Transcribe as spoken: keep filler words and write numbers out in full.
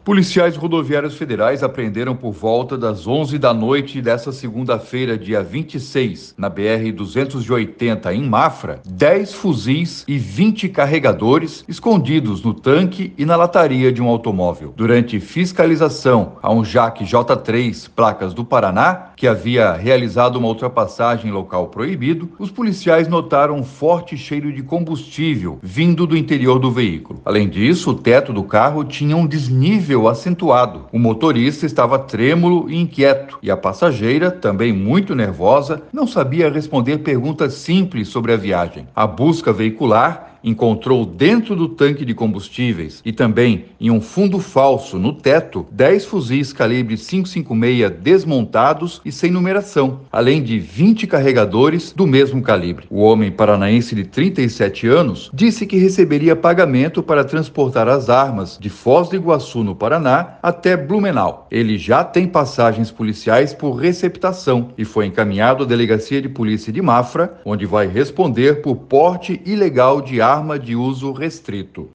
Policiais rodoviários federais apreenderam por volta das onze da noite dessa segunda-feira, dia vinte e seis, na B R duzentos e oitenta, em Mafra, dez fuzis e vinte carregadores escondidos no tanque e na lataria de um automóvel. Durante fiscalização a um Jaque J três, placas do Paraná, que havia realizado uma ultrapassagem em local proibido, os policiais notaram um forte cheiro de combustível vindo do interior do veículo. Além disso, o teto do carro tinha um desnível acentuado. O motorista estava trêmulo e inquieto, e a passageira, também muito nervosa, não sabia responder perguntas simples sobre a viagem. A busca veicular encontrou dentro do tanque de combustíveis e também em um fundo falso no teto dez fuzis calibre cinco cinco seis desmontados e sem numeração, além de vinte carregadores do mesmo calibre. O homem paranaense de trinta e sete anos disse que receberia pagamento para transportar as armas de Foz do Iguaçu, no Paraná, até Blumenau. Ele já tem passagens policiais por receptação e foi encaminhado à Delegacia de Polícia de Mafra, onde vai responder por porte ilegal de arma de uso restrito.